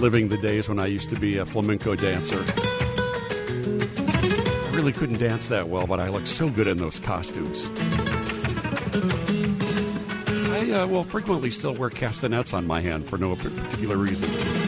reliving the days when I used to be a flamenco dancer. I really couldn't dance that well, but I looked so good in those costumes. I will frequently still wear castanets on my hand for no particular reason.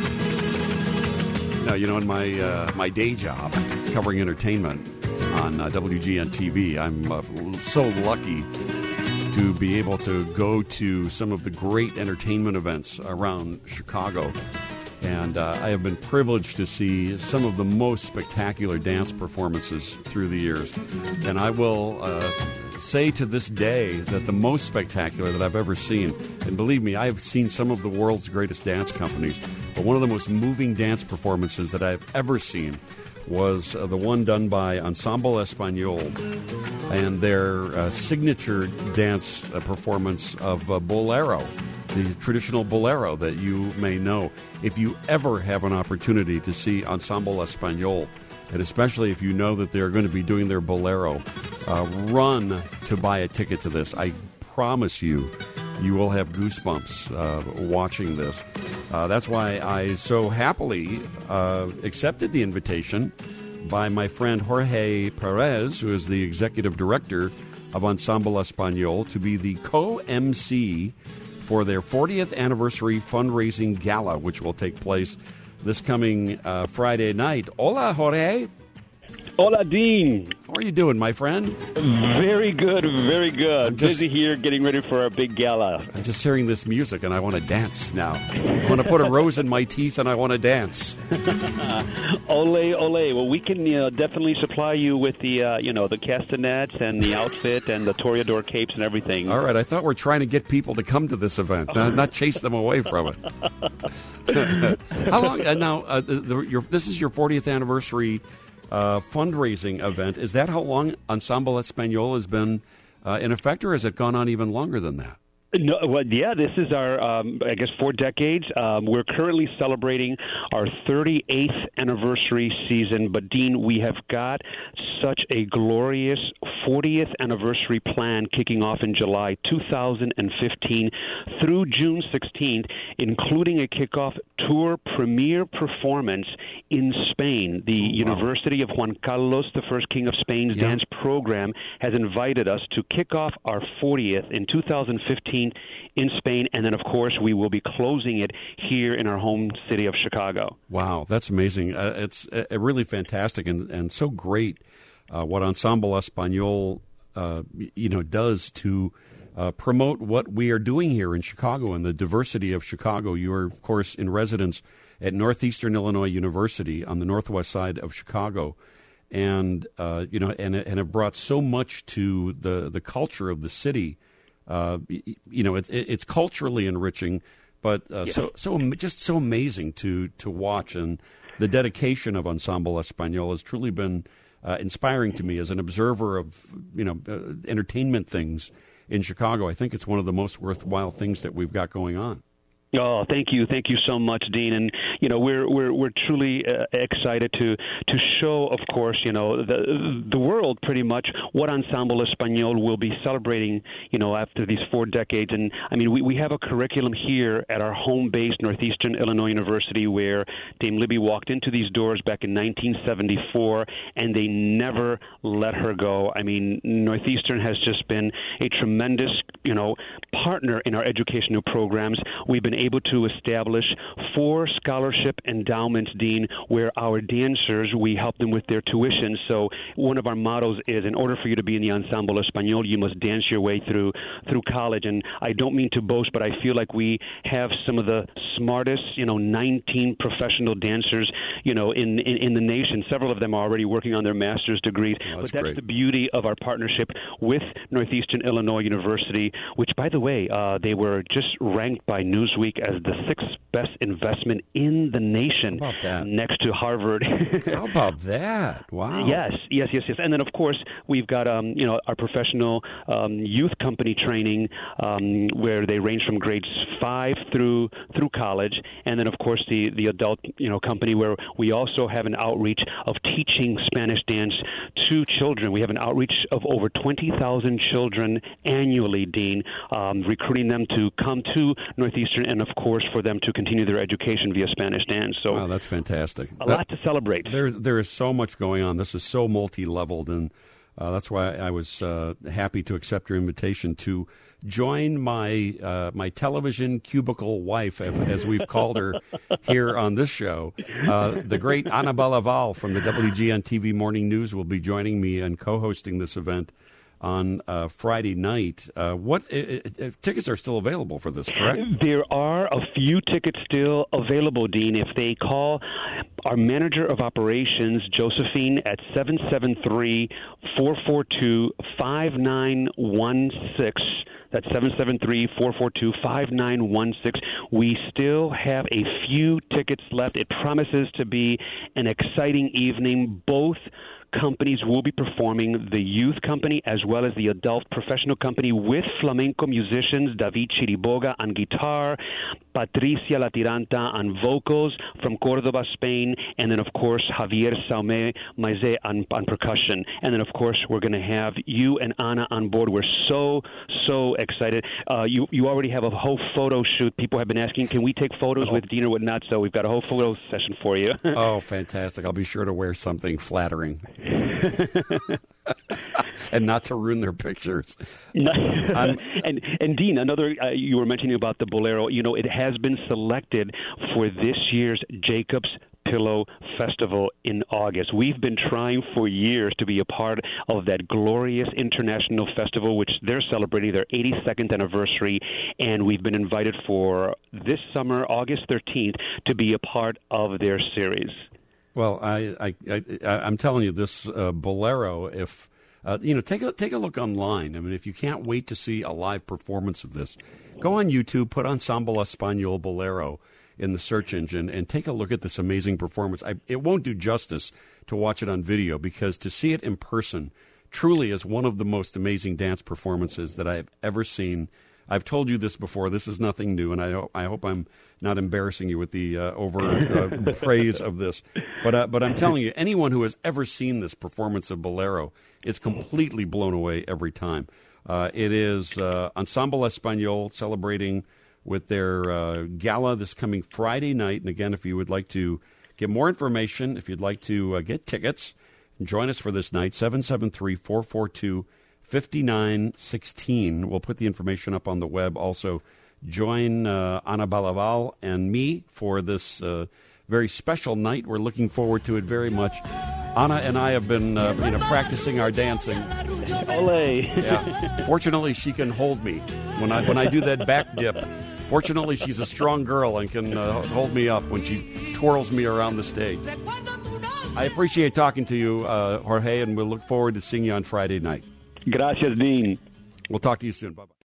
Now, in my day job, covering entertainment on WGN TV, I'm so lucky to be able to go to some of the great entertainment events around Chicago. And I have been privileged to see some of the most spectacular dance performances through the years. And I will say to this day that the most spectacular that I've ever seen, and believe me, I've seen some of the world's greatest dance companies, but one of the most moving dance performances that I've ever seen was the one done by Ensemble Español and their signature dance performance of Bolero, the traditional Bolero that you may know. If you ever have an opportunity to see Ensemble Español, and especially if you know that they're going to be doing their Bolero, run to buy a ticket to this. I promise you, you will have goosebumps watching this. That's why I so happily accepted the invitation by my friend Jorge Perez, who is the executive director of Ensemble Español, to be the co-MC for their 40th anniversary fundraising gala, which will take place this coming Friday night. Hola, Jorge. Hola, Dean. How are you doing, my friend? Very good, very good. Busy here getting ready for our big gala. I'm just hearing this music, and I want to dance now. I want to put a rose in my teeth, and I want to dance. Ole, ole. Well, we can definitely supply you with the, the castanets and the outfit and the toreador capes and everything. All right. I thought we're trying to get people to come to this event, not chase them away from it. How long? Now, this is your 40th anniversary fundraising event. Is that how long Ensemble Español has been in effect, or has it gone on even longer than that? No, well, yeah, this is our, 4 decades. We're currently celebrating our 38th anniversary season. But, Dean, we have got such a glorious 40th anniversary plan kicking off in July 2015 through June 16th, including a kickoff tour premiere performance in Spain. The University of Juan Carlos, the first King of Spain's dance program, has invited us to kick off our 40th in 2015 in Spain, and then, of course, we will be closing it here in our home city of Chicago. Wow, that's amazing. It's really fantastic and so great what Ensemble Español does to promote what we are doing here in Chicago and the diversity of Chicago. You are, of course, in residence at Northeastern Illinois University on the northwest side of Chicago, and have brought so much to the culture of the city. It's culturally enriching, but so amazing to watch, and the dedication of Ensemble Español has truly been inspiring to me as an observer of entertainment things in Chicago. I think it's one of the most worthwhile things that we've got going on. Oh, thank you so much, Dean. And we're truly excited to show, of course, the world pretty much what Ensemble Español will be celebrating, after these 4 decades. And I mean, we have a curriculum here at our home base, Northeastern Illinois University, where Dame Libby walked into these doors back in 1974, and they never let her go. I mean, Northeastern has just been a tremendous, partner in our educational programs. We've been able to establish 4 scholarship endowments, Dean, where our dancers, we help them with their tuition. So one of our mottos is, in order for you to be in the Ensemble Español, you must dance your way through college. And I don't mean to boast, but I feel like we have some of the smartest, 19 professional dancers, in the nation. Several of them are already working on their master's degrees. Oh, that's great. The beauty of our partnership with Northeastern Illinois University, which, by the way, they were just ranked by Newsweek as the 6th best investment in the nation, next to Harvard. How about that? Wow. Yes. And then, of course, we've got our professional youth company training, where they range from grades 5 through college, and then, of course, the adult company, where we also have an outreach of teaching Spanish dance to children. We have an outreach of over 20,000 children annually, Dean, recruiting them to come to Northeastern and of course for them to continue their education via Spanish dance. So wow, that's fantastic. A lot to celebrate. There is so much going on. This is so multi-leveled, and that's why I was happy to accept your invitation to join my my television cubicle wife, as we've called her here on this show. The great Ana Balaval from the WGN TV Morning News will be joining me and co-hosting this event on Friday night. What tickets are still available for this, correct? There are a few tickets still available, Dean. If they call our manager of operations, Josephine, at 773-442-5916. That's 773-442-5916. We still have a few tickets left. It promises to be an exciting evening. Both companies will be performing, the youth company as well as the adult professional company, with flamenco musicians, David Chiriboga on guitar, Patricia Latiranta on vocals from Cordoba, Spain, and then, of course, Javier Saume Maizé on percussion. And then, of course, we're going to have you and Ana on board. We're so excited. You already have a whole photo shoot. People have been asking, can we take photos with Dean or whatnot? So we've got a whole photo session for you. Oh, fantastic. I'll be sure to wear something flattering. And not to ruin their pictures. And Dean, another, you were mentioning about the Bolero. You know, it has been selected for this year's Jacob's Pillow Festival in August. We've been trying for years to be a part of that glorious international festival, which they're celebrating their 82nd anniversary, and we've been invited for this summer, August 13th, to be a part of their series. Well, I'm telling you, this Bolero, if take a look online. I mean, if you can't wait to see a live performance of this, go on YouTube, put Ensemble Español Bolero in the search engine, and take a look at this amazing performance. It won't do justice to watch it on video, because to see it in person truly is one of the most amazing dance performances that I have ever seen. I've told you this before. This is nothing new, and I hope I'm not embarrassing you with the over praise of this. But I'm telling you, anyone who has ever seen this performance of Bolero is completely blown away every time. It is Ensemble Español celebrating with their gala this coming Friday night. And again, if you would like to get more information, if you'd like to get tickets, join us for this night, 773-442-5916. We'll put the information up on the web. Also, join Ana Balaval and me for this very special night. We're looking forward to it very much. Ana and I have been practicing our dancing. Ole. Yeah. Fortunately, she can hold me when I do that back dip. Fortunately, she's a strong girl and can hold me up when she twirls me around the stage. I appreciate talking to you, Jorge, and we'll look forward to seeing you on Friday night. Gracias, Dean. We'll talk to you soon. Bye-bye.